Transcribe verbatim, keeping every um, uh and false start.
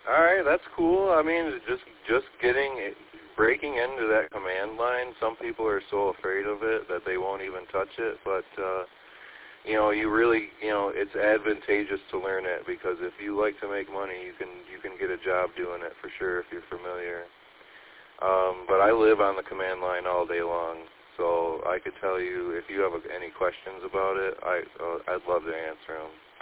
All right, that's cool. I mean, just just getting breaking into that command line. Some people are so afraid of it that they won't even touch it. But uh, you know, you really, you know, it's advantageous to learn it because if you like to make money, you can you can get a job doing it for sure if you're familiar. Um, but I live on the command line all day long, so I could tell you if you have any questions about it, I uh, I'd love to answer them.